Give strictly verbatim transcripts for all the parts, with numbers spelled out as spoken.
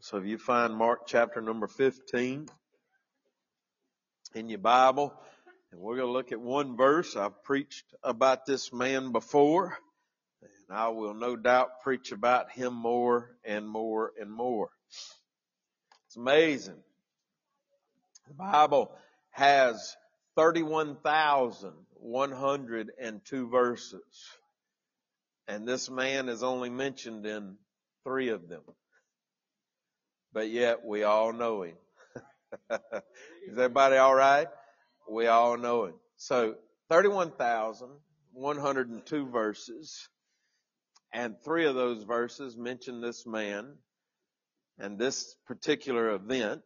So if you find Mark chapter number fifteen in your Bible, and we're going to look at one verse. I've preached about this man before, and I will no doubt preach about him more and more and more. It's amazing. The Bible has thirty-one thousand one hundred two verses, and this man is only mentioned in three of them. But yet we all know him. Is everybody all right? We all know him. So thirty-one thousand one hundred two verses, and three of those verses mention this man and this particular event,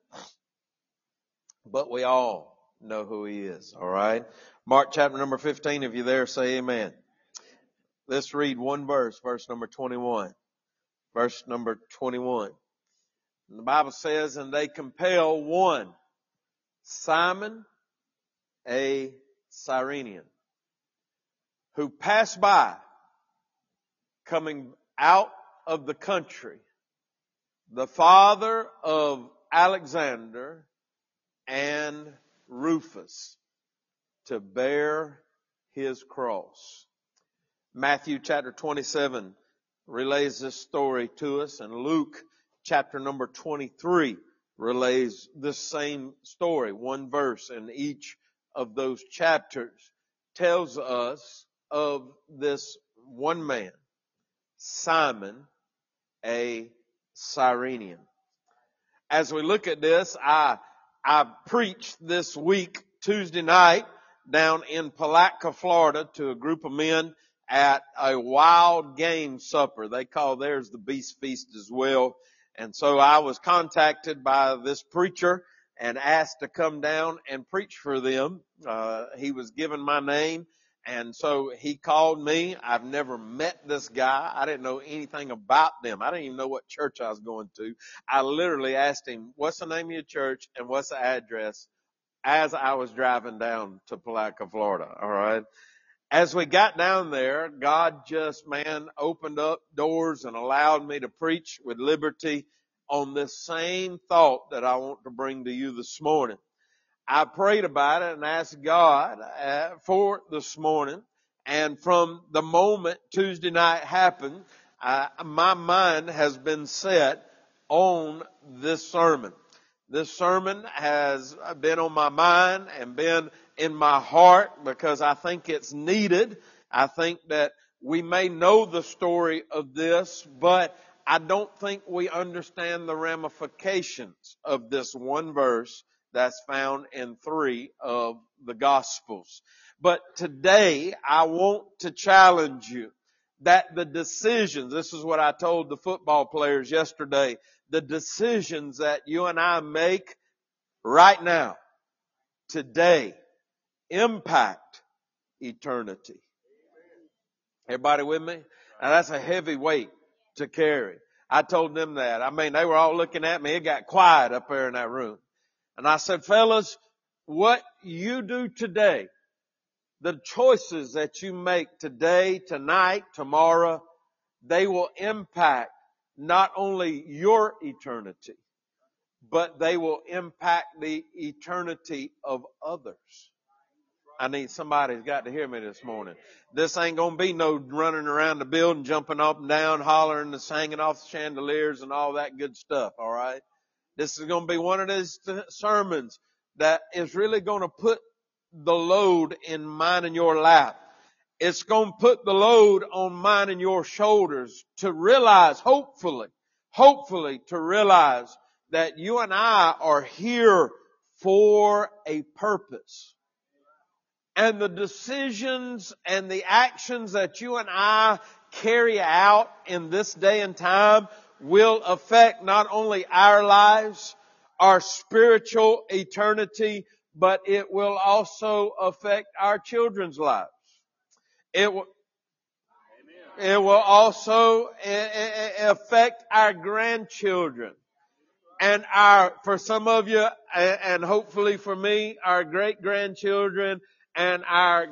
but we all know who he is, all right? Mark chapter number fifteen, if you're there, say amen. Let's read one verse, verse number twenty-one. Verse number twenty-one. And the Bible says, and they compel one, Simon, a Cyrenian, who passed by, coming out of the country, the father of Alexander and Rufus, to bear his cross. Matthew chapter twenty-seven relays this story to us, and Luke chapter number twenty-three relays this same story. One verse in each of those chapters tells us of this one man, Simon, a Cyrenian. As we look at this, I I preached this week, Tuesday night, down in Palatka, Florida, to a group of men at a wild game supper. They call theirs the Beast Feast as well. And so I was contacted by this preacher and asked to come down and preach for them. Uh, he was given my name, and so he called me. I've never met this guy. I didn't know anything about them. I didn't even know what church I was going to. I literally asked him, what's the name of your church and what's the address, as I was driving down to Palatka, Florida. All right. As we got down there, God just, man, opened up doors and allowed me to preach with liberty on this same thought that I want to bring to you this morning. I prayed about it and asked God uh, for this morning. And from the moment Tuesday night happened, uh, my mind has been set on this sermon. This sermon has been on my mind and been in my heart because I think it's needed. I think that we may know the story of this, but I don't think we understand the ramifications of this one verse that's found in three of the Gospels. But today I want to challenge you that the decisions, this is what I told the football players yesterday, the decisions that you and I make right now, today, impact eternity. Everybody with me? Now that's a heavy weight to carry. I told them that. I mean, they were all looking at me. It got quiet up there in that room. And I said, fellas, what you do today, the choices that you make today, tonight, tomorrow, they will impact not only your eternity, but they will impact the eternity of others. I need somebody's got to hear me this morning. This ain't going to be no running around the building, jumping up and down, hollering, and hanging off the chandeliers and all that good stuff, all right? This is going to be one of those sermons that is really going to put the load in mine and your lap. It's going to put the load on mine and your shoulders to realize, hopefully, hopefully to realize that you and I are here for a purpose. And the decisions and the actions that you and I carry out in this day and time will affect not only our lives, our spiritual eternity, but it will also affect our children's lives. It will, it will also affect our grandchildren. And our, for some of you, and hopefully for me, our great-grandchildren and our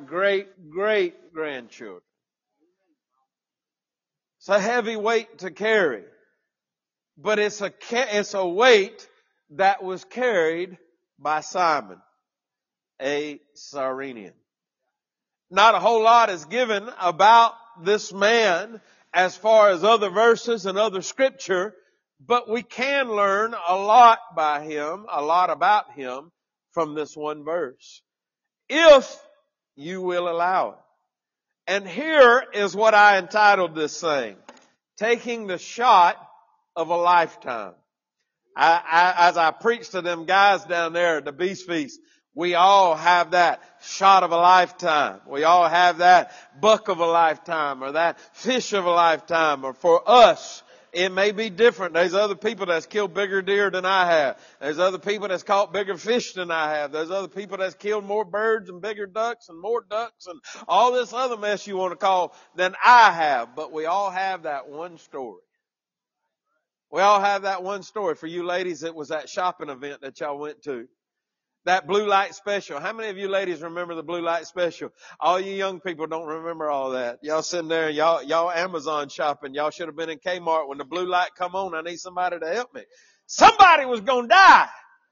great-great-grandchildren. It's a heavy weight to carry. but it's a, it's a weight that was carried by Simon, a Cyrenian. Not a whole lot is given about this man as far as other verses and other scripture, but we can learn a lot by him, a lot about him from this one verse, if you will allow it. And here is what I entitled this thing, Taking the Shot of a Lifetime. I, I, as I preached to them guys down there at the Beast Feast, we all have that shot of a lifetime. We all have that buck of a lifetime or that fish of a lifetime. Or for us, it may be different. There's other people that's killed bigger deer than I have. There's other people that's caught bigger fish than I have. There's other people that's killed more birds and bigger ducks and more ducks and all this other mess you want to call than I have. But we all have that one story. We all have that one story. For you ladies, it was that shopping event that y'all went to. That blue light special. How many of you ladies remember the blue light special? All you young people don't remember all that. Y'all sitting there, y'all, y'all Amazon shopping. Y'all should have been in Kmart when the blue light come on. I need somebody to help me. Somebody was going to die.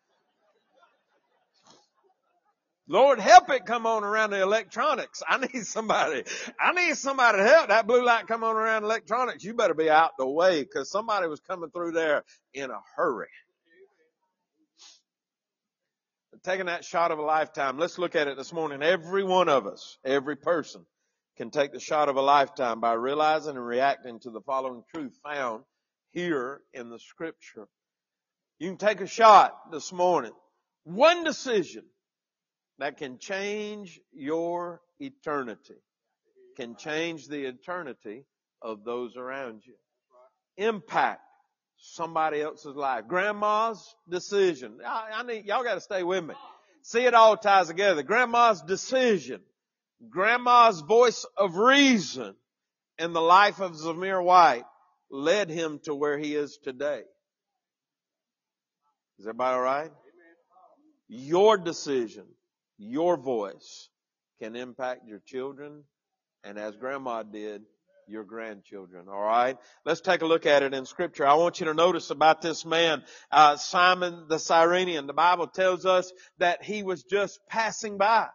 Lord, help it come on around the electronics. I need somebody. I need somebody to help. That blue light come on around electronics. You better be out the way because somebody was coming through there in a hurry. Taking that shot of a lifetime. Let's look at it this morning. Every one of us, every person can take the shot of a lifetime by realizing and reacting to the following truth found here in the scripture. You can take a shot this morning. One decision that can change your eternity, can change the eternity of those around you. Impact somebody else's life. Grandma's decision. I, I need, y'all got to stay with me. See, it all ties together. Grandma's decision. Grandma's voice of reason in the life of Zamir White led him to where he is today. Is everybody all right? Your decision, your voice can impact your children, and as Grandma did, your grandchildren. All right. Let's take a look at it in scripture. I want you to notice about this man, uh, Simon the Cyrenian. The Bible tells us that he was just passing by.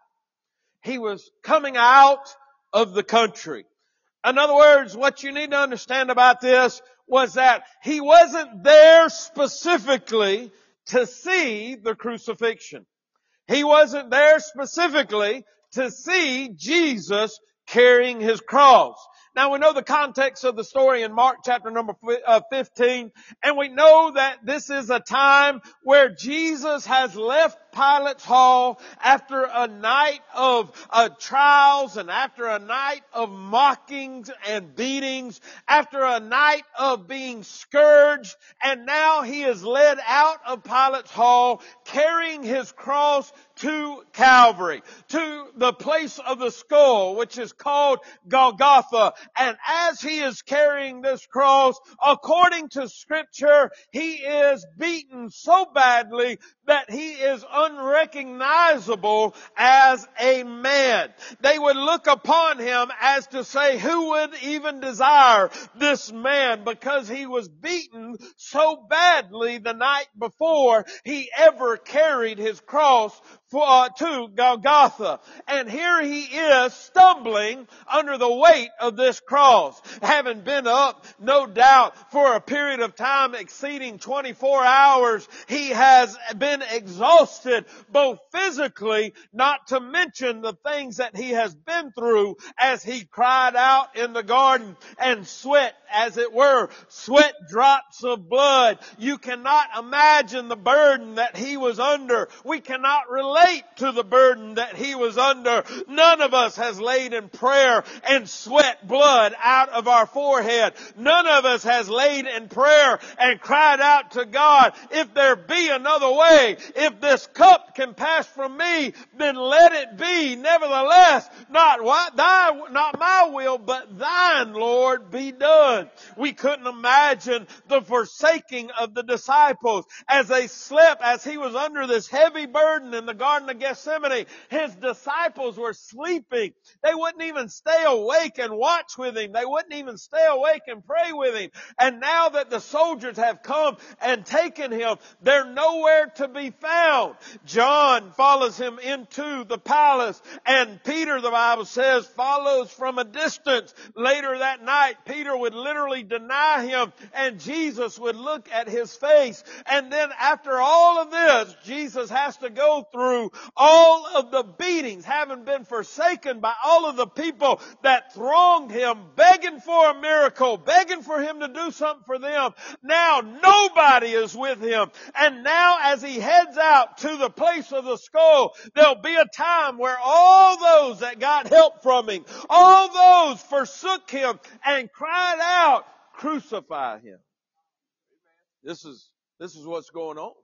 He was coming out of the country. In other words, what you need to understand about this was that he wasn't there specifically to see the crucifixion. He wasn't there specifically to see Jesus carrying his cross. Now we know the context of the story in Mark chapter number fifteen, and we know that this is a time where Jesus has left Pilate's hall after a night of uh, trials and after a night of mockings and beatings, after a night of being scourged, and now he is led out of Pilate's hall carrying his cross to Calvary, to the place of the skull, which is called Golgotha. And as he is carrying this cross, according to Scripture, he is beaten so badly that he is unrecognizable as a man. They would look upon him as to say, who would even desire this man? Because he was beaten so badly the night before he ever carried his cross for, uh, to Golgotha. And here he is stumbling under the weight of this cross. Having been up, no doubt, for a period of time exceeding twenty-four hours, he has been exhausted, both physically, not to mention the things that he has been through as he cried out in the garden and sweat, as it were, sweat drops of blood. You cannot imagine the burden that he was under. We cannot relate to the burden that he was under. None of us has laid in prayer and sweat blood out of our forehead. None of us has laid in prayer and cried out to God, if there be another way, if this cup can pass from me, then let it be. Nevertheless, not what thy, not my will, but thine, Lord, be done. We couldn't imagine the forsaking of the disciples as they slept, as he was under this heavy burden in the Garden of Gethsemane. His disciples were sleeping. They wouldn't even stay awake and watch watch with him. They wouldn't even stay awake and pray with him. And now that the soldiers have come and taken him, they're nowhere to be found. John follows him into the palace, and Peter, the Bible says, follows from a distance. Later that night, Peter would literally deny him, and Jesus would look at his face. And then after all of this, Jesus has to go through all of the beatings, having been forsaken by all of the people that thronged him, begging for a miracle, begging for him to do something for them. Now nobody is with him. And now as he heads out to the place of the skull, there'll be a time where all those that got help from him, all those forsook him and cried out, "Crucify him." This is, this is what's going on.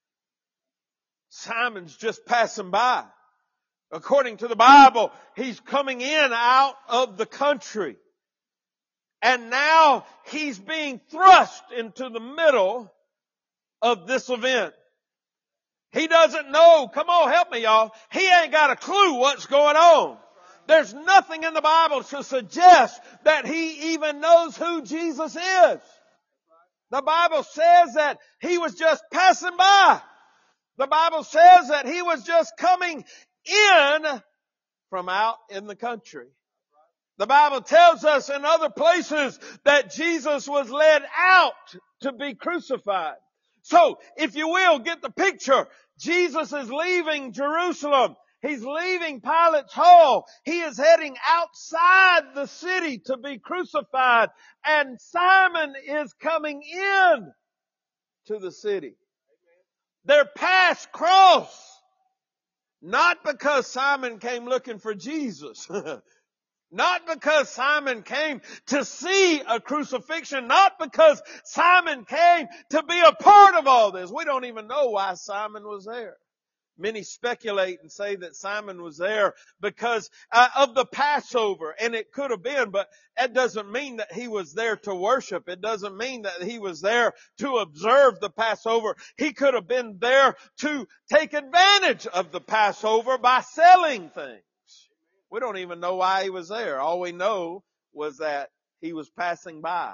Simon's just passing by. According to the Bible, he's coming in out of the country. And now he's being thrust into the middle of this event. He doesn't know. Come on, help me, y'all. He ain't got a clue what's going on. There's nothing in the Bible to suggest that he even knows who Jesus is. The Bible says that he was just passing by. The Bible says that he was just coming in from out in the country. The Bible tells us in other places that Jesus was led out to be crucified. So, if you will, get the picture. Jesus is leaving Jerusalem. He's leaving Pilate's hall. He is heading outside the city to be crucified. And Simon is coming in to the city. Their paths cross. Not because Simon came looking for Jesus. Not because Simon came to see a crucifixion. Not because Simon came to be a part of all this. We don't even know why Simon was there. Many speculate and say that Simon was there because uh, of the Passover, and it could have been, but that doesn't mean that he was there to worship. It doesn't mean that he was there to observe the Passover. He could have been there to take advantage of the Passover by selling things. We don't even know why he was there. All we know was that he was passing by.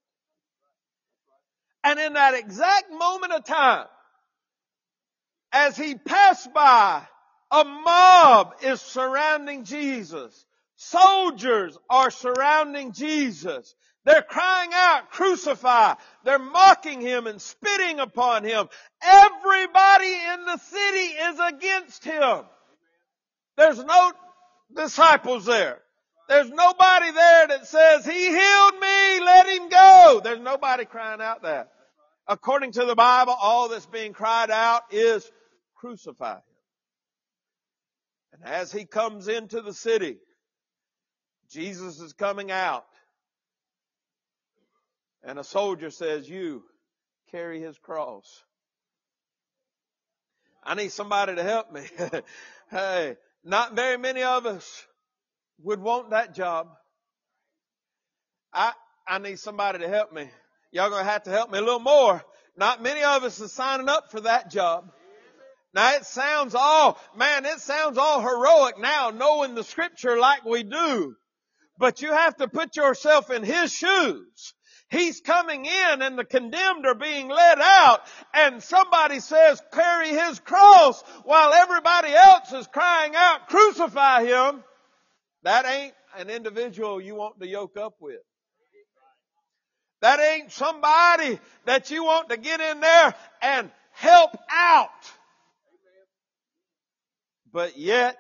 And in that exact moment of time, as he passed by, a mob is surrounding Jesus. Soldiers are surrounding Jesus. They're crying out, "Crucify." They're mocking him and spitting upon him. Everybody in the city is against him. There's no disciples there. There's nobody there that says, "He healed me, let him go." There's nobody crying out that. According to the Bible, all that's being cried out is, "Crucify him." And as he comes into the city, Jesus is coming out. And a soldier says, "You carry his cross." I need somebody to help me. Hey, not very many of us would want that job. I, I need somebody to help me. Y'all gonna have to help me a little more. Not many of us are signing up for that job. Now it sounds all, man, it sounds all heroic now, knowing the scripture like we do. But you have to put yourself in his shoes. He's coming in and the condemned are being led out, and somebody says, "Carry his cross," while everybody else is crying out, "Crucify him." That ain't an individual you want to yoke up with. That ain't somebody that you want to get in there and help out. But yet,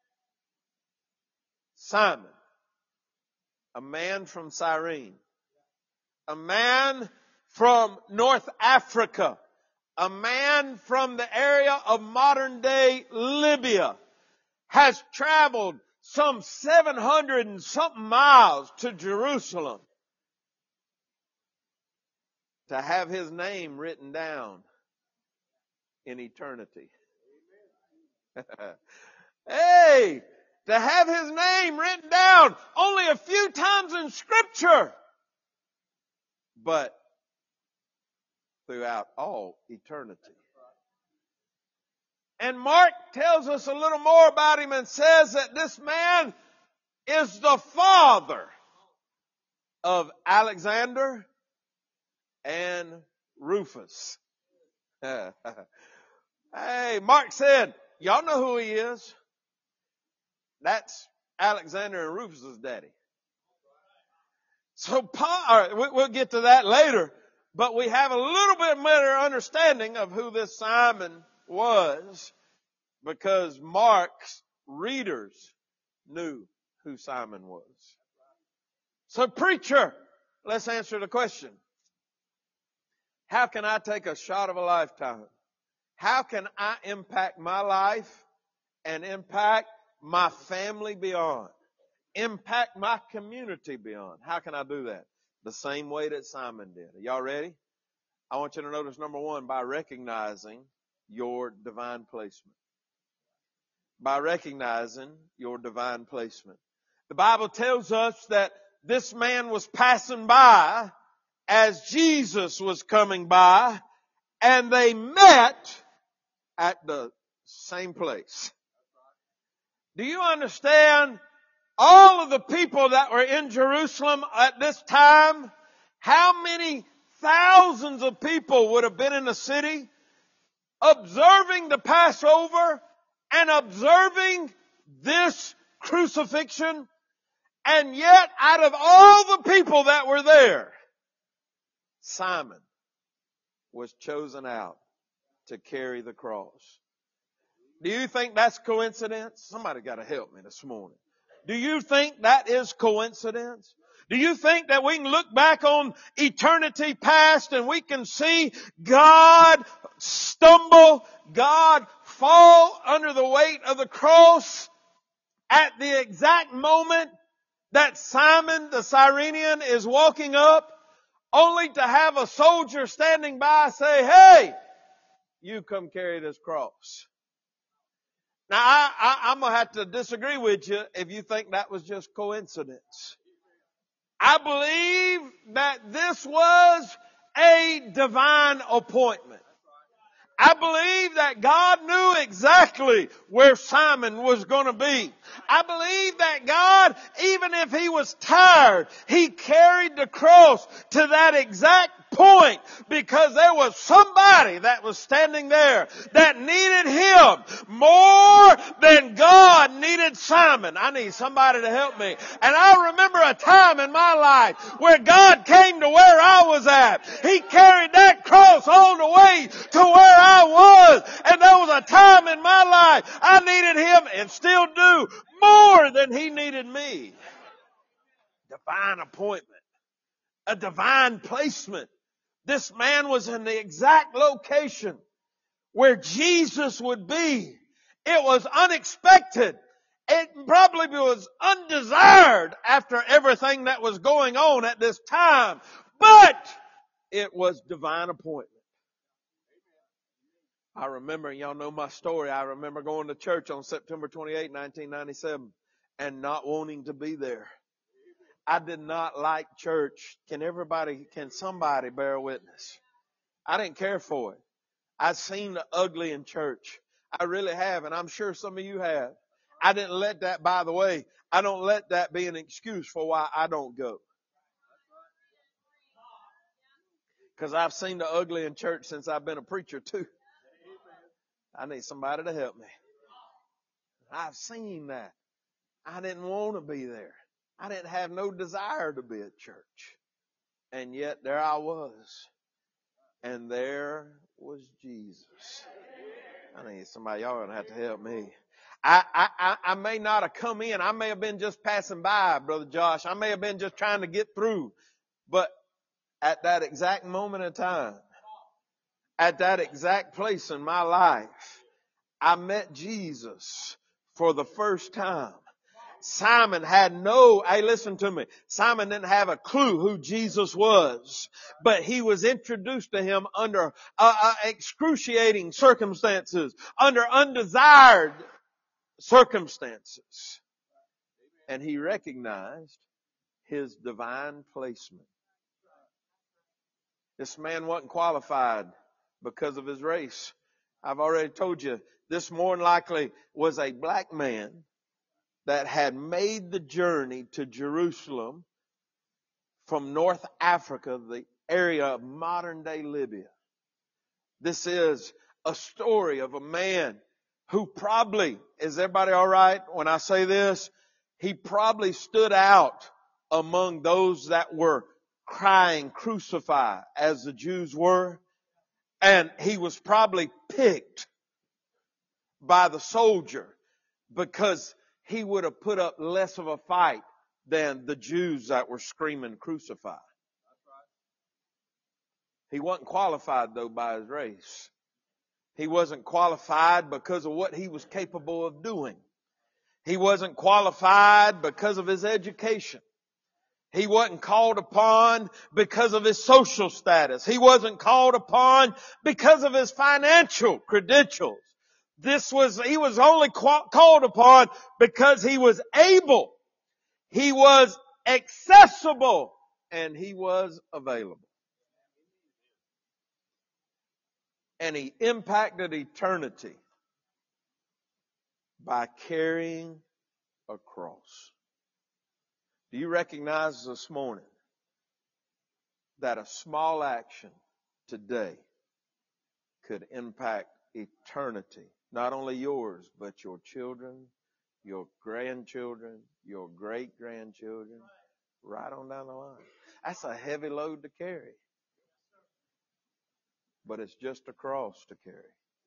Simon, a man from Cyrene, a man from North Africa, a man from the area of modern day Libya, has traveled some seven hundred and something miles to Jerusalem to have his name written down in eternity. Hey, to have his name written down only a few times in Scripture, but throughout all eternity. And Mark tells us a little more about him and says that this man is the father of Alexander and Rufus. Hey, Mark said, y'all know who he is. That's Alexander and Rufus's daddy. So Paul, all right, we'll get to that later, but we have a little bit better understanding of who this Simon was because Mark's readers knew who Simon was. So preacher, let's answer the question. How can I take a shot of a lifetime? How can I impact my life and impact my family beyond? Impact my community beyond. How can I do that? The same way that Simon did. Are y'all ready? I want you to notice number one, by recognizing your divine placement. By recognizing your divine placement. The Bible tells us that this man was passing by as Jesus was coming by, and they met at the same place. Do you understand all of the people that were in Jerusalem at this time? How many thousands of people would have been in the city observing the Passover and observing this crucifixion? And yet, out of all the people that were there, Simon was chosen out to carry the cross. Do you think that's coincidence? Somebody got to help me this morning. Do you think that is coincidence? Do you think that we can look back on eternity past and we can see God stumble, God fall under the weight of the cross at the exact moment that Simon the Cyrenian is walking up, only to have a soldier standing by say, hey, you come carry this cross. Now, I, I, I'm going to have to disagree with you if you think that was just coincidence. I believe that this was a divine appointment. I believe that God knew exactly where Simon was going to be. I believe that God, even if he was tired, he carried the cross to that exact point because there was somebody that was standing there that needed him more than God needed Simon. I need somebody to help me. And I remember a time in my life where God came to where I was at. He carried that cross all the way to where I was. And there was a time in my life I needed him and still do more than he needed me. Divine appointment. A divine placement. This man was in the exact location where Jesus would be. It was unexpected. It probably was undesired after everything that was going on at this time. But it was divine appointment. I remember, y'all know my story, I remember going to church on September twenty-eighth, nineteen ninety-seven and not wanting to be there. I did not like church. Can everybody, can somebody bear witness? I didn't care for it. I've seen the ugly in church. I really have, and I'm sure some of you have. I didn't let that, by the way, I don't let that be an excuse for why I don't go. Because I've seen the ugly in church since I've been a preacher too. I need somebody to help me. I've seen that. I didn't want to be there. I didn't have no desire to be at church. And yet there I was. And there was Jesus. I need somebody, y'all going to have to help me. I, I, I may not have come in. I may have been just passing by, Brother Josh. I may have been just trying to get through. But at that exact moment in time, at that exact place in my life, I met Jesus for the first time. Simon had no, hey, listen to me. Simon didn't have a clue who Jesus was, but he was introduced to him under uh, uh, excruciating circumstances, under undesired circumstances. And he recognized his divine placement. This man wasn't qualified because of his race. I've already told you, this more than likely was a black man that had made the journey to Jerusalem from North Africa, the area of modern day Libya. This is a story of a man who probably, is everybody all right when I say this? He probably stood out among those that were crying, crucify, as the Jews were. And he was probably picked by the soldier because he would have put up less of a fight than the Jews that were screaming, crucify. He wasn't qualified, though, by his race. He wasn't qualified because of what he was capable of doing. He wasn't qualified because of his education. He wasn't called upon because of his social status. He wasn't called upon because of his financial credentials. This was, he was only called upon because he was able. He was accessible and he was available. And he impacted eternity by carrying a cross. Do you recognize this morning that a small action today could impact eternity? Not only yours, but your children, your grandchildren, your great-grandchildren, right on down the line. That's a heavy load to carry. But it's just a cross to carry.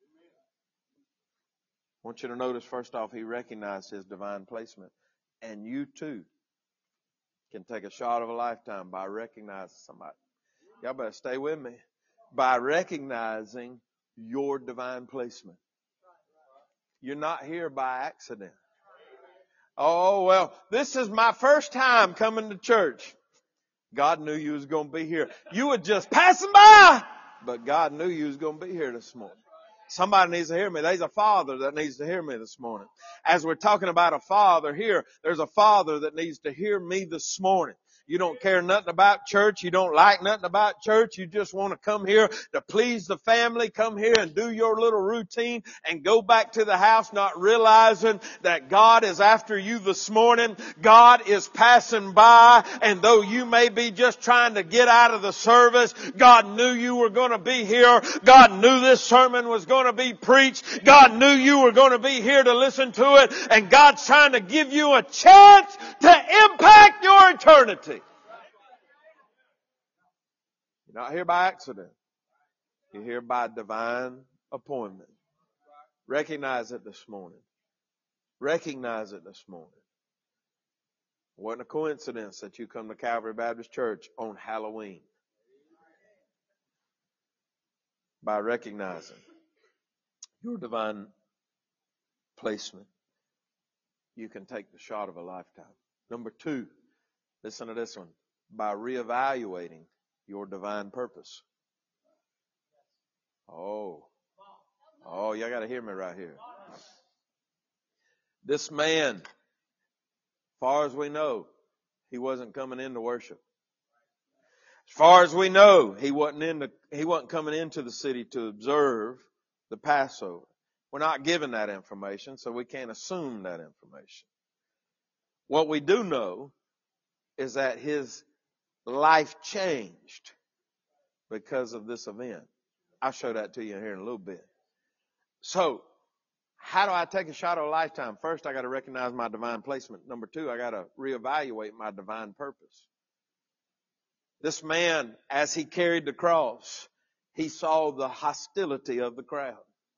I want you to notice, first off, he recognized his divine placement. And you too can take a shot of a lifetime by recognizing somebody. Y'all better stay with me. By recognizing your divine placement. You're not here by accident. Oh, well, this is my first time coming to church. God knew you was going to be here. You were just passing by, but God knew you was going to be here this morning. Somebody needs to hear me. There's a father that needs to hear me this morning. As we're talking about a father here, there's a father that needs to hear me this morning. You don't care nothing about church. You don't like nothing about church. You just want to come here to please the family. Come here and do your little routine and go back to the house not realizing that God is after you this morning. God is passing by, and though you may be just trying to get out of the service, God knew you were going to be here. God knew this sermon was going to be preached. God knew you were going to be here to listen to it, and God's trying to give you a chance to impact your eternity. You're not here by accident. You're here by divine appointment. Recognize it this morning. Recognize it this morning. It wasn't a coincidence that you come to Calvary Baptist Church on Halloween. By recognizing your divine placement, you can take the shot of a lifetime. Number two, listen to this one. By reevaluating your divine purpose. Oh. Oh, y'all got to hear me right here. This man, as far as we know, he wasn't coming into worship. As far as we know, he wasn't in the, he wasn't coming into the city to observe the Passover. We're not given that information, so we can't assume that information. What we do know is that his life changed because of this event. I'll show that to you here in a little bit. So, how do I take a shot of a lifetime? First, I got to recognize my divine placement. Number two, I got to reevaluate my divine purpose. This man, as he carried the cross, he saw the hostility of the crowd.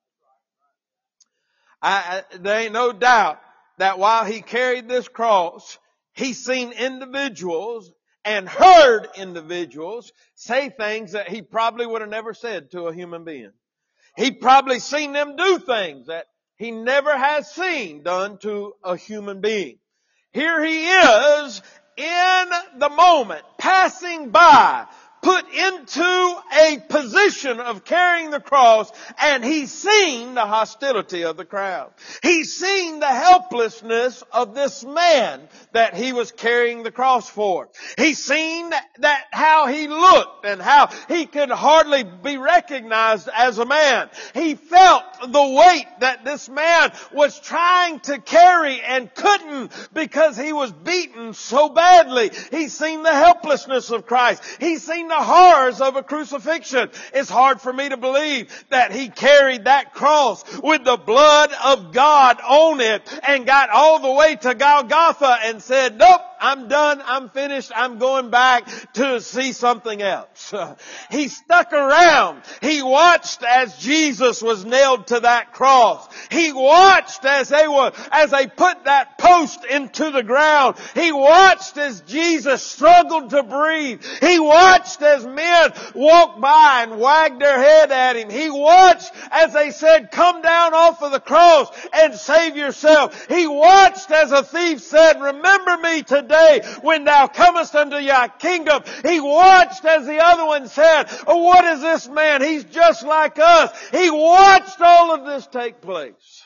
I, I, there ain't no doubt that while he carried this cross, he seen individuals and heard individuals say things that he probably would have never said to a human being. He probably seen them do things that he never has seen done to a human being. Here he is in the moment, passing by, put into a position of carrying the cross, and He's seen the hostility of the crowd. He's seen the helplessness of this man that He was carrying the cross for. He's seen that how he looked and how he could hardly be recognized as a man. He felt the weight that this man was trying to carry and couldn't because he was beaten so badly. He's seen the helplessness of Christ. He's seen the horrors of a crucifixion. It's hard for me to believe that He carried that cross with the blood of God on it and got all the way to Golgotha and said, nope, I'm done. I'm finished. I'm going back to see something else. He stuck around. He watched as Jesus was nailed to that cross. He watched as they were, as they put that post into the ground. He watched as Jesus struggled to breathe. He watched as men walked by and wagged their head at Him. He watched as they said, come down off of the cross and save yourself. He watched as a thief said, remember me today when thou comest unto thy kingdom. He watched as the other one said, oh, what is this man? He's just like us. He watched all of this take place.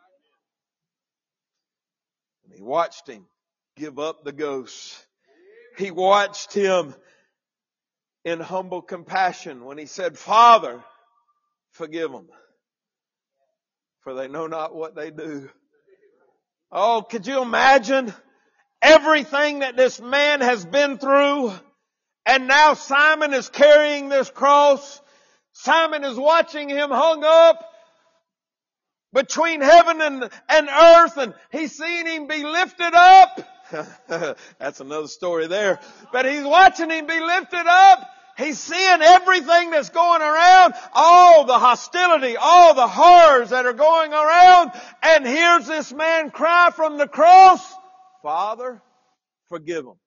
And He watched Him give up the ghost. He watched Him in humble compassion when He said, Father, forgive them, for they know not what they do. Oh, could you imagine everything that this man has been through? And now Simon is carrying this cross. Simon is watching him hung up between heaven and, and earth, and he's seen him be lifted up. That's another story there. But he's watching him be lifted up. He's seeing everything that's going around, all the hostility, all the horrors that are going around, and here's this man cry from the cross, Father, forgive them.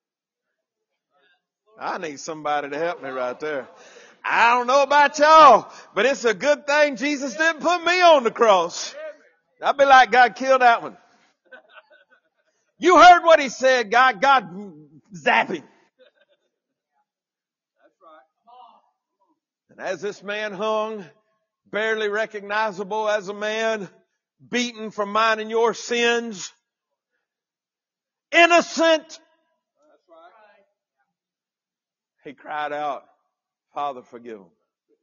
I need somebody to help me right there. I don't know about y'all, but it's a good thing Jesus didn't put me on the cross. I'd be like, God, kill that one. You heard what He said, God, God, zap him. And as this man hung, barely recognizable as a man, beaten for mine and your sins, innocent, he cried out, Father, forgive them,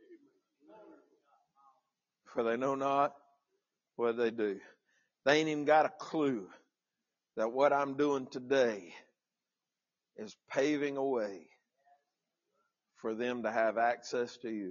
for they know not what they do. They ain't even got a clue that what I'm doing today is paving a way for them to have access to you.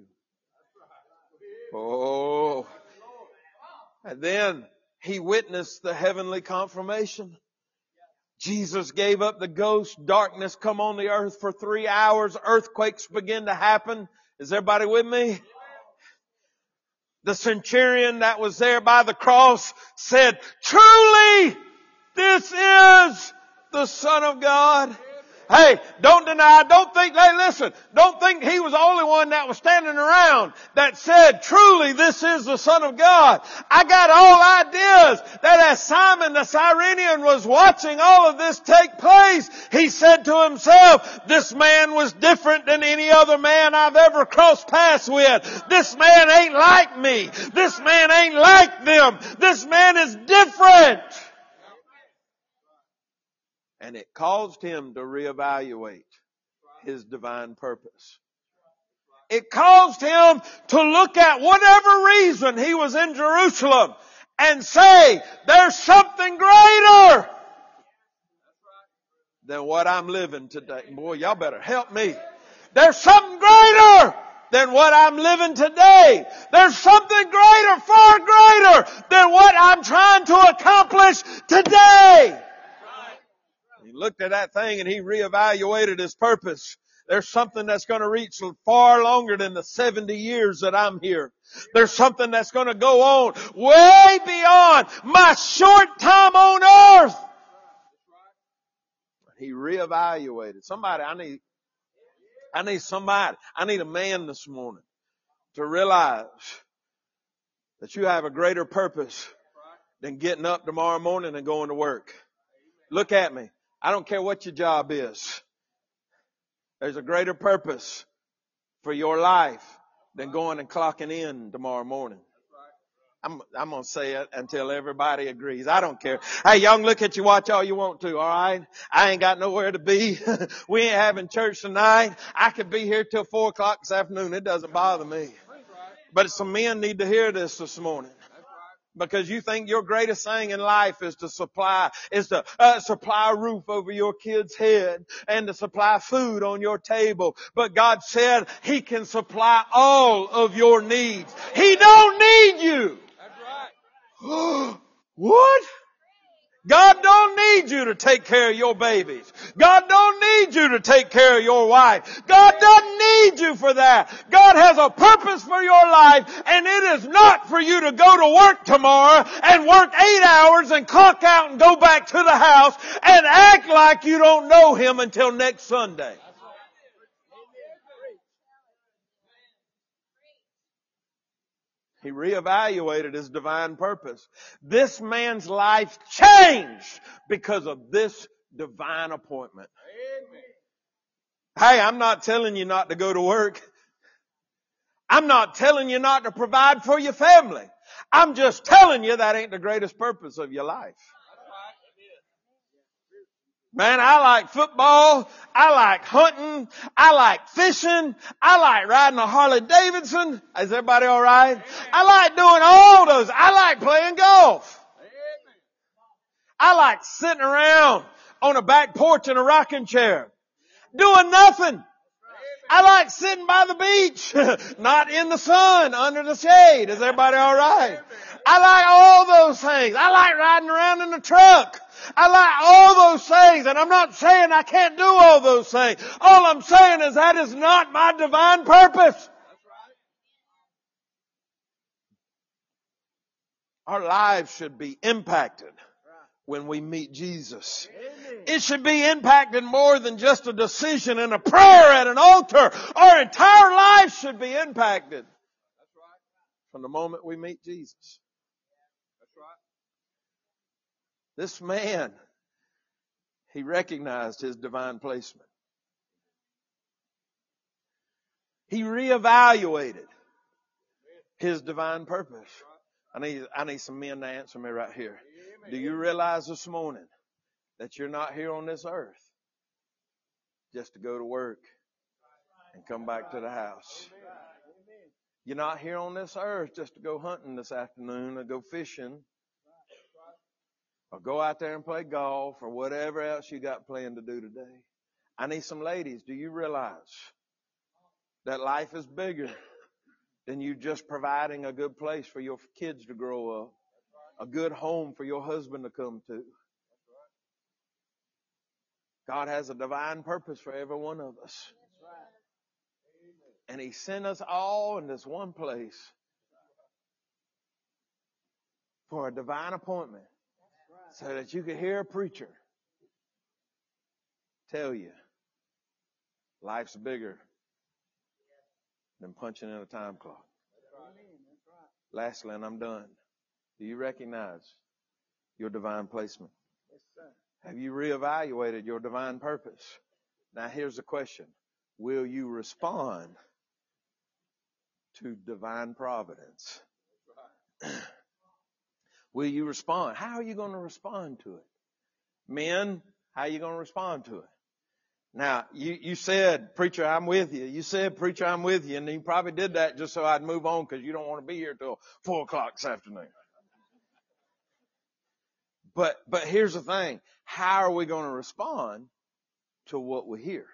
Oh. And then he witnessed the heavenly confirmation. Jesus gave up the ghost. Darkness come on the earth for three hours. Earthquakes begin to happen. Is everybody with me? The centurion that was there by the cross said, truly, this is the Son of God. Hey, don't deny, don't think, hey listen, don't think he was the only one that was standing around that said, truly this is the Son of God. I got all ideas that as Simon the Cyrenian was watching all of this take place, he said to himself, this man was different than any other man I've ever crossed paths with. This man ain't like me. This man ain't like them. This man is different. And it caused him to reevaluate his divine purpose. It caused him to look at whatever reason he was in Jerusalem and say, there's something greater than what I'm living today. Boy, y'all better help me. There's something greater than what I'm living today. There's something greater, far greater than what I'm trying to accomplish today. He looked at that thing and he reevaluated his purpose. There's something that's going to reach far longer than the seventy years that I'm here. There's something that's going to go on way beyond my short time on earth. He reevaluated. Somebody, I need, I need somebody, I need a man this morning to realize that you have a greater purpose than getting up tomorrow morning and going to work. Look at me. I don't care what your job is. There's a greater purpose for your life than going and clocking in tomorrow morning. I'm, I'm going to say it until everybody agrees. I don't care. Hey, y'all can look at your watch all you want to, all right? I ain't got nowhere to be. We ain't having church tonight. I could be here till four o'clock this afternoon. It doesn't bother me. But some men need to hear this this morning. Because you think your greatest thing in life is to supply, is to uh, supply a roof over your kid's head and to supply food on your table. But God said He can supply all of your needs. He don't need you. That's right. What? God don't need you to take care of your babies. God don't need you to take care of your wife. God doesn't need you for that. God has a purpose for your life, and it is not for you to go to work tomorrow and work eight hours and clock out and go back to the house and act like you don't know Him until next Sunday. He reevaluated his divine purpose. This man's life changed because of this divine appointment. Amen. Hey, I'm not telling you not to go to work. I'm not telling you not to provide for your family. I'm just telling you that ain't the greatest purpose of your life. Man, I like football. I like hunting. I like fishing. I like riding a Harley Davidson. Is everybody all right? I like doing all those. I like playing golf. I like sitting around on a back porch in a rocking chair, doing nothing. I like sitting by the beach, not in the sun, under the shade. Is everybody all right? I like all those things. I like riding around in the truck. I like all those things, and I'm not saying I can't do all those things. All I'm saying is that is not my divine purpose. Our lives should be impacted when we meet Jesus. It should be impacted more than just a decision and a prayer at an altar. Our entire life should be impacted from the moment we meet Jesus. This man, he recognized his divine placement. He reevaluated his divine purpose. I need, I need some men to answer me right here. Do you realize this morning that you're not here on this earth just to go to work and come back to the house? You're not here on this earth just to go hunting this afternoon or go fishing or go out there and play golf or whatever else you got planned to do today. I need some ladies. Do you realize that life is bigger than you just providing a good place for your kids to grow up, a good home for your husband to come to? God has a divine purpose for every one of us. And He sent us all in this one place for a divine appointment so that you could hear a preacher tell you life's bigger than punching in a time clock. Lastly, and I'm done. Do you recognize your divine placement? Have you reevaluated your divine purpose? Now here's the question. Will you respond to divine providence? Will you respond? How are you going to respond to it? Men, how are you going to respond to it? Now, you, you said, preacher, I'm with you. You said, preacher, I'm with you. And you probably did that just so I'd move on because you don't want to be here till four o'clock this afternoon. But, but here's the thing. How are we going to respond to what we hear?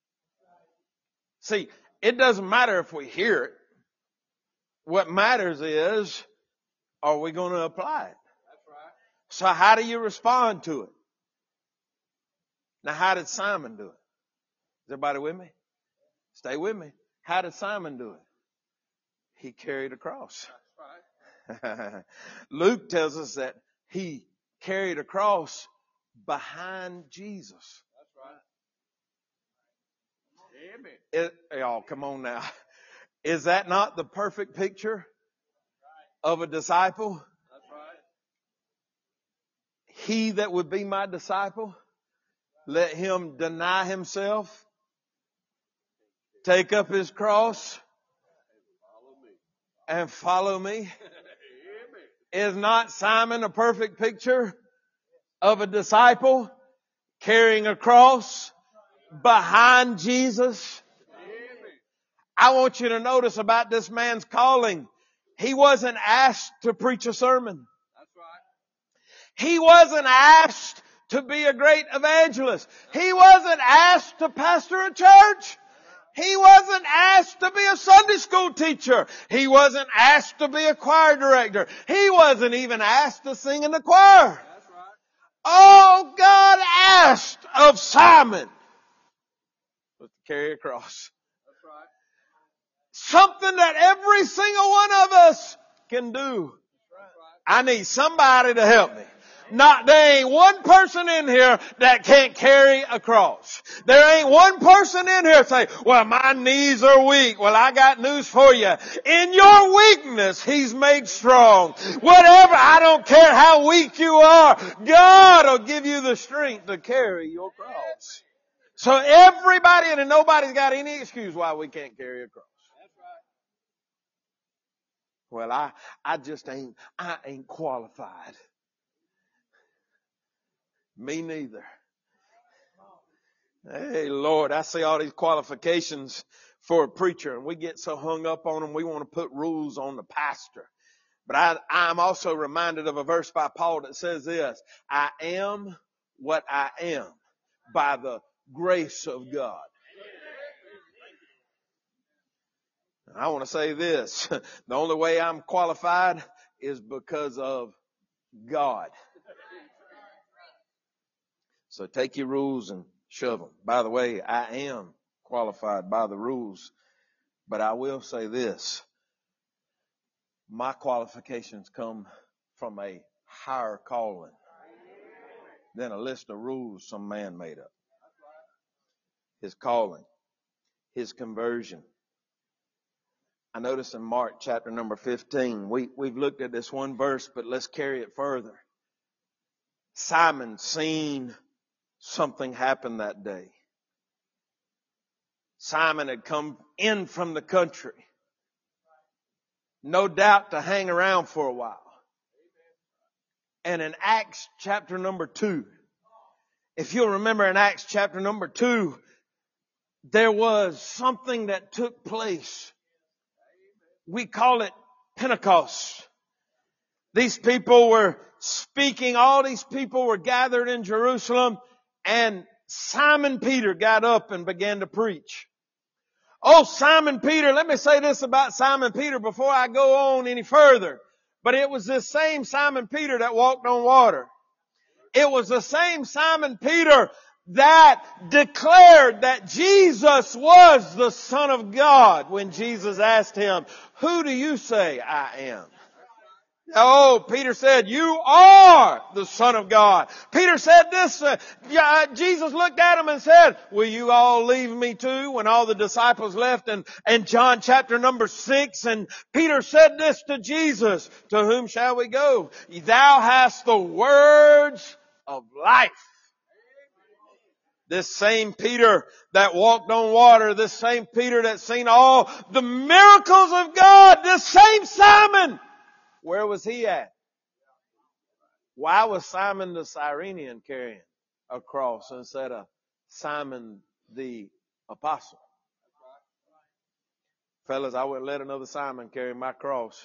See, it doesn't matter if we hear it. What matters is, are we going to apply it? That's right. So how do you respond to it? Now, how did Simon do it? Is everybody with me? Stay with me. How did Simon do it? He carried a cross. That's right. Luke tells us that he carried a cross behind Jesus. That's right. Amen. It, y'all, come on now. Is that not the perfect picture of a disciple? That's right. He that would be my disciple, let him deny himself take up his cross and follow me. Is not Simon a perfect picture of a disciple carrying a cross behind Jesus? I want you to notice about this man's calling. He wasn't asked to preach a sermon. He wasn't asked to be a great evangelist. He wasn't asked to pastor a church. He wasn't asked to be a Sunday school teacher. He wasn't asked to be a choir director. He wasn't even asked to sing in the choir. All God asked of Simon was to carry a cross. Something that every single one of us can do. I need somebody to help me. Not, there ain't one person in here that can't carry a cross. There ain't one person in here say, well, my knees are weak. Well, I got news for you. In your weakness, He's made strong. Whatever, I don't care how weak you are, God will give you the strength to carry your cross. So everybody, and nobody's got any excuse why we can't carry a cross. Well, I, I just ain't, I ain't qualified. Me neither. Hey, Lord, I see all these qualifications for a preacher, and we get so hung up on them, we want to put rules on the pastor. But I, I'm also reminded of a verse by Paul that says this, I am what I am by the grace of God. I want to say this, the only way I'm qualified is because of God. So take your rules and shove them. By the way, I am qualified by the rules, but I will say this. My qualifications come from a higher calling than a list of rules some man made up. His calling, his conversion. I notice in Mark chapter number fifteen, we, we've looked at this one verse, but let's carry it further. Simon seen something happen that day. Simon had come in from the country, no doubt to hang around for a while. And in Acts chapter number two, if you'll remember in Acts chapter number two, there was something that took place. We call it Pentecost. These people were speaking, all these people were gathered in Jerusalem, and Simon Peter got up and began to preach. Oh, Simon Peter, let me say this about Simon Peter before I go on any further. But it was this same Simon Peter that walked on water. It was the same Simon Peter that declared that Jesus was the Son of God when Jesus asked him, who do you say I am? Oh, Peter said, you are the Son of God. Peter said this, uh, Jesus looked at him and said, will you all leave me too? When all the disciples left, and, and John chapter number six, and Peter said this to Jesus, to whom shall we go? Thou hast the words of life. This same Peter that walked on water, this same Peter that seen all the miracles of God, this same Simon, where was he at? Why was Simon the Cyrenian carrying a cross instead of Simon the apostle? Fellas, I wouldn't let another Simon carry my cross.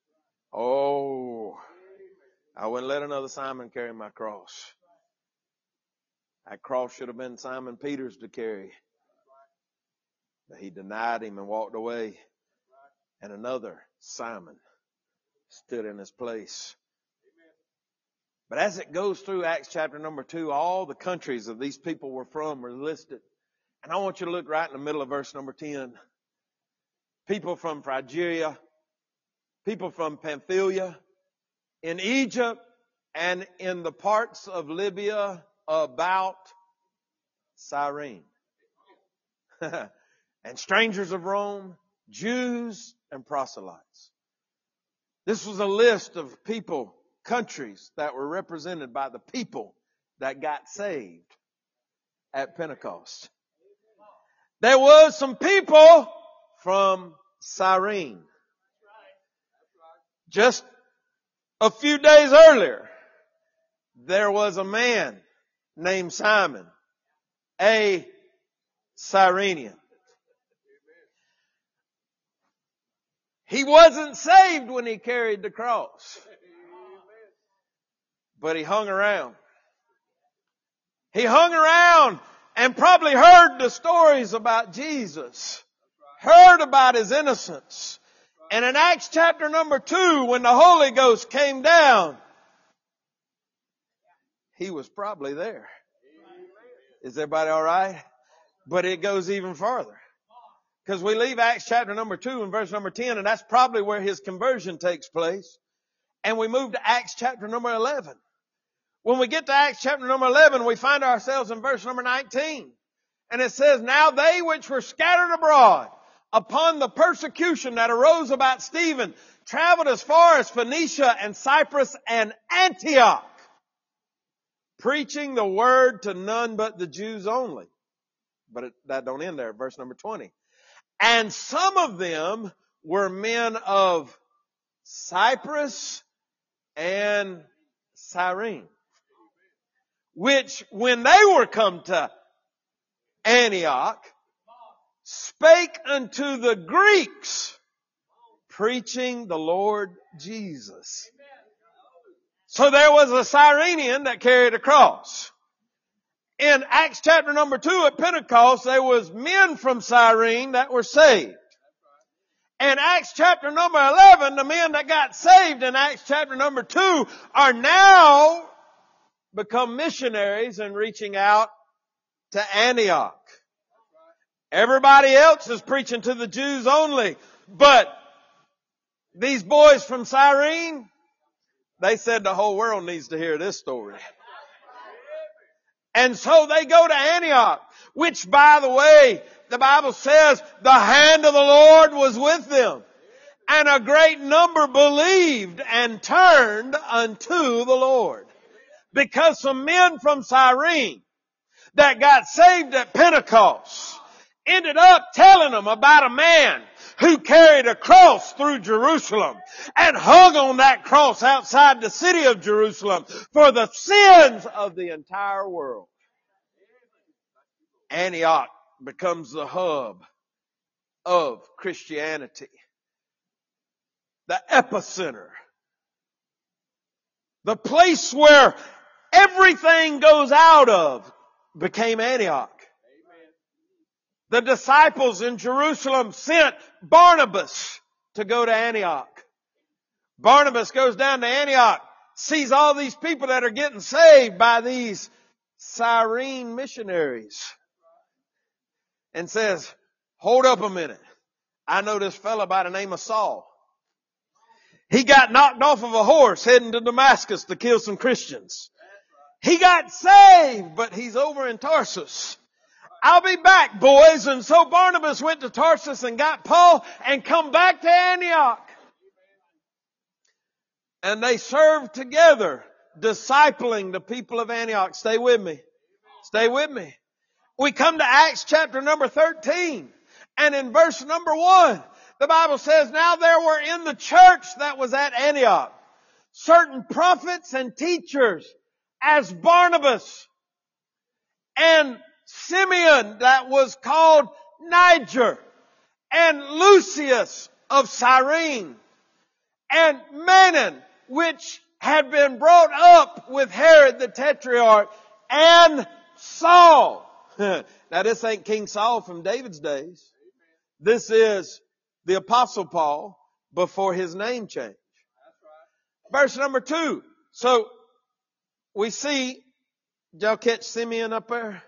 Oh, I wouldn't let another Simon carry my cross. That cross should have been Simon Peter's to carry. But he denied him and walked away. And another Simon stood in his place. But as it goes through Acts chapter number two, all the countries that these people were from are listed. And I want you to look right in the middle of verse number ten. People from Phrygia, people from Pamphylia, in Egypt, and in the parts of Libya about Cyrene. And strangers of Rome, Jews and proselytes. This was a list of people, countries that were represented by the people that got saved at Pentecost. there was some people from Cyrene. Just a few days earlier, there was a man named Simon, a Cyrenian. He wasn't saved when he carried the cross, but he hung around. He hung around and probably heard the stories about Jesus, heard about His innocence. And in Acts chapter number two, when the Holy Ghost came down, he was probably there. Is everybody all right? But it goes even further. Because we leave Acts chapter number two and verse number ten, and that's probably where his conversion takes place. And we move to Acts chapter number eleven. When we get to Acts chapter number eleven, we find ourselves in verse number nineteen. And it says, "Now they which were scattered abroad upon the persecution that arose about Stephen traveled as far as Phoenicia and Cyprus and Antioch, preaching the word to none but the Jews only." But it, that don't end there. Verse number twenty. "And some of them were men of Cyprus and Cyrene, which when they were come to Antioch, spake unto the Greeks, preaching the Lord Jesus." So there was a Cyrenian that carried a cross. In Acts chapter number two at Pentecost, there was men from Cyrene that were saved. In Acts chapter number eleven, the men that got saved in Acts chapter number two are now become missionaries and reaching out to Antioch. Everybody else is preaching to the Jews only. But these boys from Cyrene, they said the whole world needs to hear this story. And so they go to Antioch, which, by the way, the Bible says the hand of the Lord was with them. And a great number believed and turned unto the Lord. Because some men from Cyrene that got saved at Pentecost ended up telling them about a man who carried a cross through Jerusalem and hung on that cross outside the city of Jerusalem for the sins of the entire world. Antioch becomes the hub of Christianity, the epicenter, the place where everything goes out of became Antioch. The disciples in Jerusalem sent Barnabas to go to Antioch. Barnabas goes down to Antioch, sees all these people that are getting saved by these Cyrene missionaries, and says, "Hold up a minute. I know this fella by the name of Saul. He got knocked off of a horse heading to Damascus to kill some Christians. He got saved, but he's over in Tarsus. I'll be back, boys." And so Barnabas went to Tarsus and got Paul and come back to Antioch. And they served together, discipling the people of Antioch. Stay with me. Stay with me. We come to Acts chapter number thirteen. And in verse number one, the Bible says, "Now there were in the church that was at Antioch certain prophets and teachers, as Barnabas and Simeon that was called Niger, and Lucius of Cyrene, and Manaen, which had been brought up with Herod the Tetrarch, and Saul." Now this ain't King Saul from David's days. This is the Apostle Paul before his name change. Verse number two. So we see, did y'all catch Simeon up there?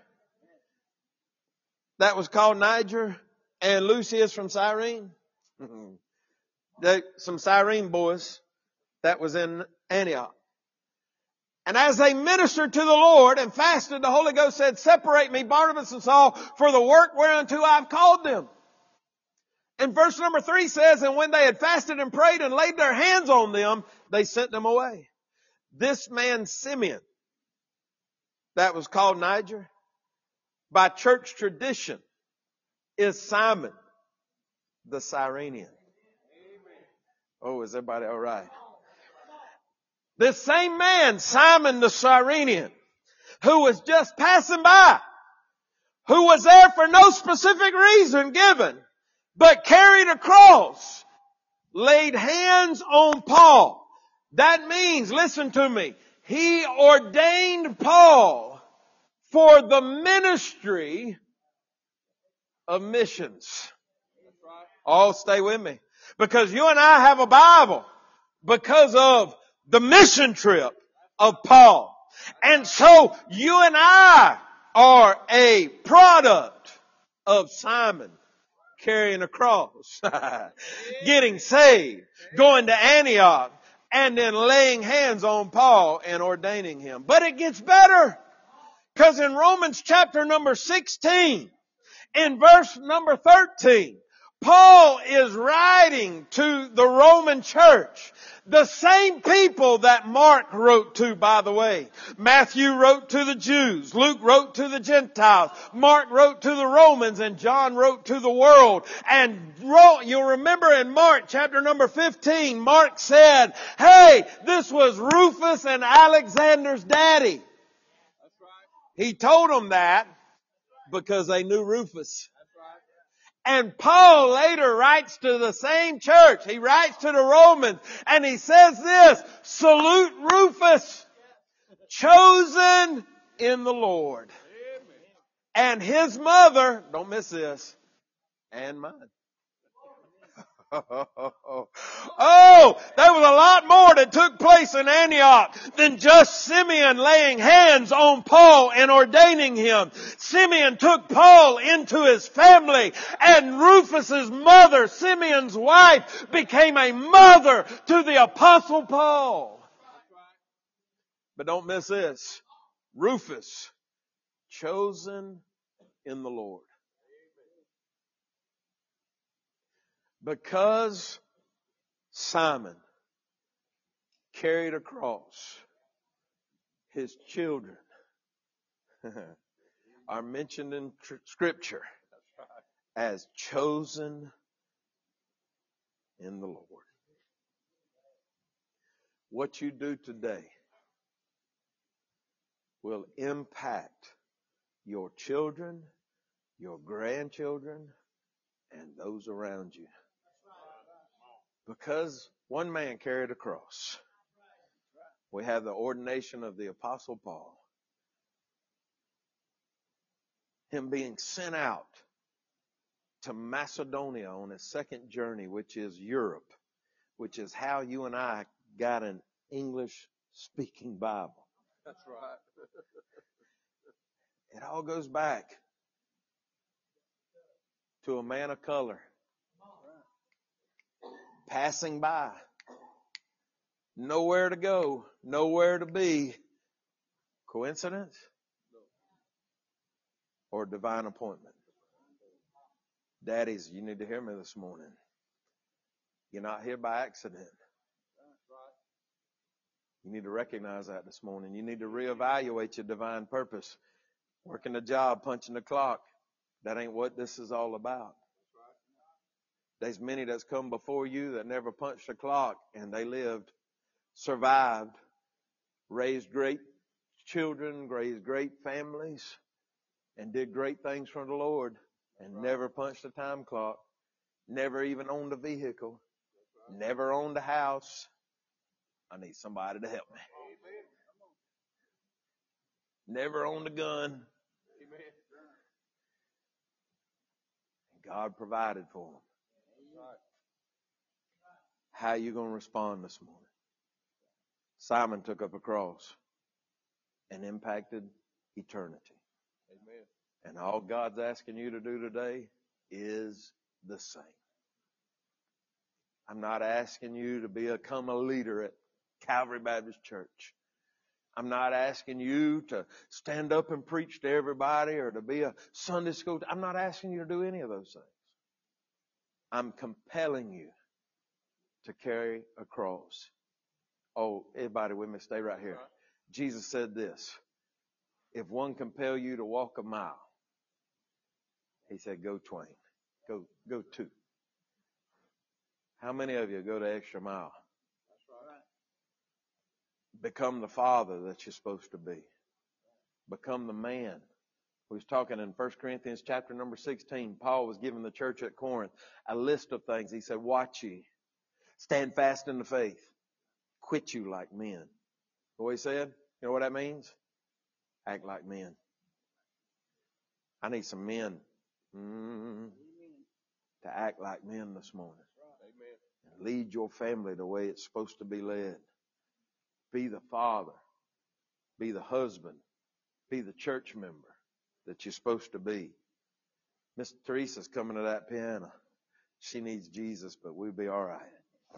That was called Niger, and Lucius from Cyrene. They, some Cyrene boys that was in Antioch. And as they ministered to the Lord and fasted, the Holy Ghost said, "Separate me, Barnabas and Saul, for the work whereunto I've called them." And verse number three says, "And when they had fasted and prayed and laid their hands on them, they sent them away." This man Simeon, that was called Niger, by church tradition, is Simon the Cyrenian. Oh, is everybody all right? This same man, Simon the Cyrenian, who was just passing by, who was there for no specific reason given, but carried a cross, laid hands on Paul. That means, listen to me, he ordained Paul for the ministry of missions. Oh, stay with me. Because you and I have a Bible because of the mission trip of Paul. And so you and I are a product of Simon carrying a cross, getting saved, going to Antioch, and then laying hands on Paul and ordaining him. But it gets better. Because in Romans chapter number sixteen, in verse number thirteen, Paul is writing to the Roman church. The same people that Mark wrote to, by the way. Matthew wrote to the Jews. Luke wrote to the Gentiles. Mark wrote to the Romans. And John wrote to the world. And wrote, you'll remember in Mark chapter number fifteen, Mark said, hey, this was Rufus and Alexander's daddy. He told them that because they knew Rufus. And Paul later writes to the same church. He writes to the Romans and he says this, salute Rufus, chosen in the Lord. And his mother, don't miss this, and mine. Oh, there was a lot more that took place in Antioch than just Simeon laying hands on Paul and ordaining him. Simeon took Paul into his family, and Rufus's mother, Simeon's wife, became a mother to the Apostle Paul. But don't miss this. Rufus, chosen in the Lord. Because Simon carried a cross, his children are mentioned in tr- Scripture as chosen in the Lord. What you do today will impact your children, your grandchildren, and those around you. Because one man carried a cross. We have the ordination of the Apostle Paul. Him being sent out to Macedonia on his second journey, which is Europe, which is how you and I got an English-speaking Bible. That's right. It all goes back to a man of color passing by, nowhere to go, nowhere to be. Coincidence? Or divine appointment? Daddies, you need to hear me this morning. You're not here by accident. You need to recognize that this morning. You need to reevaluate your divine purpose. Working a job, punching the clock. That ain't what this is all about. There's many that's come before you that never punched a clock, and they lived, survived, raised great children, raised great families, and did great things for the Lord, and never punched a time clock, never even owned a vehicle, never owned a house. I need somebody to help me. Never owned a gun. God provided for them. How are you going to respond this morning? Simon took up a cross and impacted eternity. Amen. And all God's asking you to do today is the same. I'm not asking you to become a leader at Calvary Baptist Church. I'm not asking you to stand up and preach to everybody or to be a Sunday school. I'm not asking you to do any of those things. I'm compelling you to carry a cross. Oh, everybody with me, stay right here. Jesus said this, if one compel you to walk a mile, he said, go twain. Go, go two. How many of you go the extra mile? That's right. Become the father that you're supposed to be. Become the man. We was talking in First Corinthians chapter number sixteen. Paul was giving the church at Corinth a list of things. He said, watch ye. Stand fast in the faith. Quit you like men. What he said? You know what that means? Act like men. I need some men mm, to act like men this morning. Amen. And lead your family the way it's supposed to be led. Be the father. Be the husband. Be the church member that you're supposed to be. Miss Teresa's coming to that piano. She needs Jesus, but we'll be all right.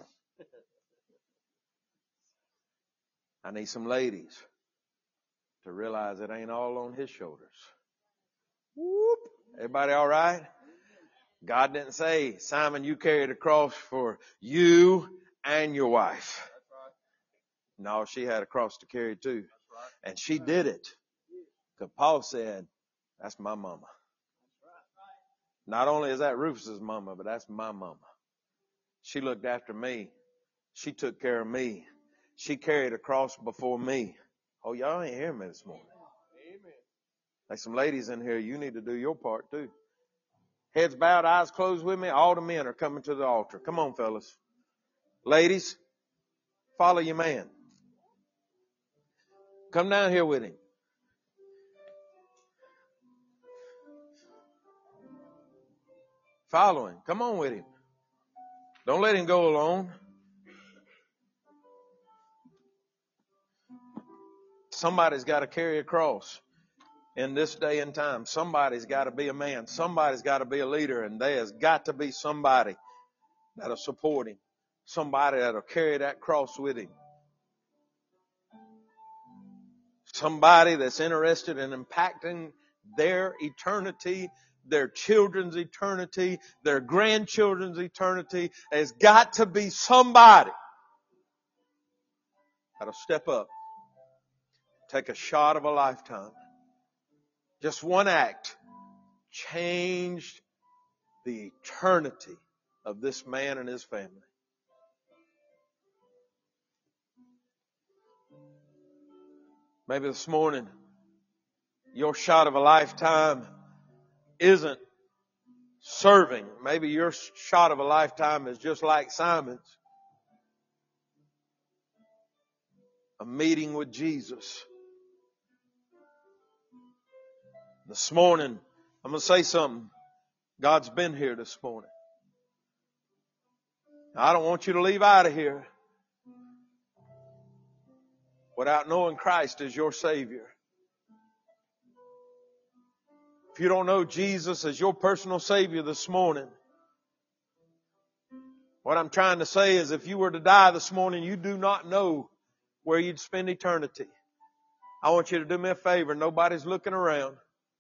I need some ladies to realize it ain't all on his shoulders. Whoop. Everybody all right? God didn't say, Simon, you carry the cross for you and your wife. No, she had a cross to carry too. And she did it. Because Paul said, that's my mama. Not only is that Rufus's mama, but that's my mama. She looked after me. She took care of me. She carried a cross before me. Oh, y'all ain't hearing me this morning. Amen. There's some ladies in here. You need to do your part too. Heads bowed, eyes closed with me. All the men are coming to the altar. Come on, fellas. Ladies, follow your man. Come down here with him. Follow him. Come on with him. Don't let him go alone. Somebody's got to carry a cross in this day and time. Somebody's got to be a man. Somebody's got to be a leader. And there's got to be somebody that'll support him. Somebody that'll carry that cross with him. Somebody that's interested in impacting their eternity, their children's eternity, their grandchildren's eternity. There's got to be somebody that'll step up, take a shot of a lifetime. Just one act changed the eternity of this man and his family. Maybe this morning, your shot of a lifetime isn't serving. Maybe your shot of a lifetime is just like Simon's. A meeting with Jesus. This morning, I'm going to say something. God's been here this morning. I don't want you to leave out of here without knowing Christ as your Savior. If you don't know Jesus as your personal Savior this morning, what I'm trying to say is if you were to die this morning, you do not know where you'd spend eternity. I want you to do me a favor. Nobody's looking around.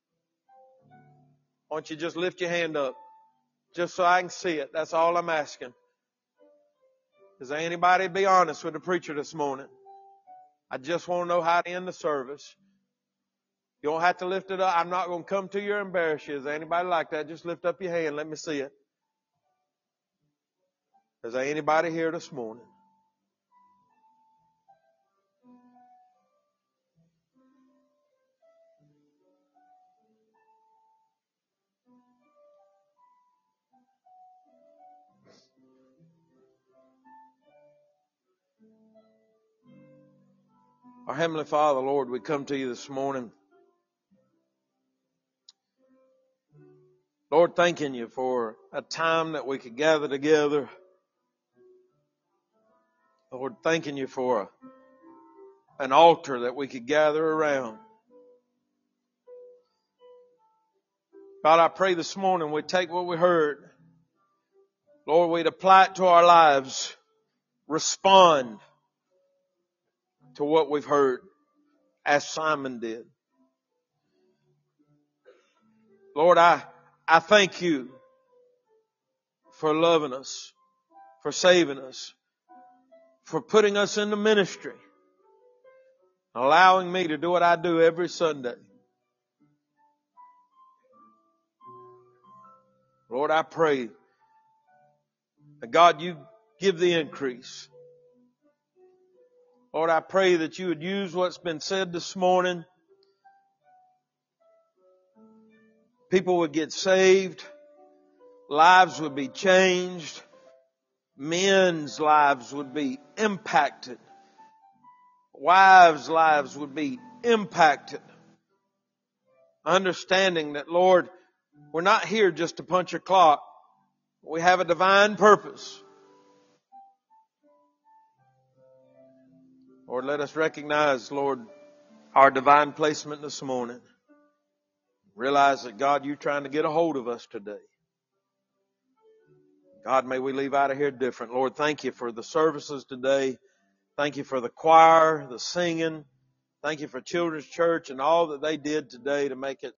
I want you to just lift your hand up just so I can see it. That's all I'm asking. Is there anybody be honest with the preacher this morning? I just want to know how to end the service. You don't have to lift it up. I'm not going to come to you or embarrass you. Is there anybody like that? Just lift up your hand. Let me see it. Is there anybody here this morning? Our Heavenly Father, Lord, we come to you this morning. Lord, thanking you for a time that we could gather together. Lord, thanking you for a, an altar that we could gather around. God, I pray this morning we take what we heard. Lord, we'd apply it to our lives. Respond to what we've heard as Simon did. Lord, I, I thank you for loving us, for saving us, for putting us into ministry, allowing me to do what I do every Sunday. Lord, I pray that God, you give the increase. Lord, I pray that you would use what's been said this morning. People would get saved. Lives would be changed. Men's lives would be impacted. Wives' lives would be impacted. Understanding that, Lord, we're not here just to punch a clock. We have a divine purpose. Lord, let us recognize, Lord, our divine placement this morning. Realize that, God, you're trying to get a hold of us today. God, may we leave out of here different. Lord, thank you for the services today. Thank you for the choir, the singing. Thank you for Children's Church and all that they did today to make it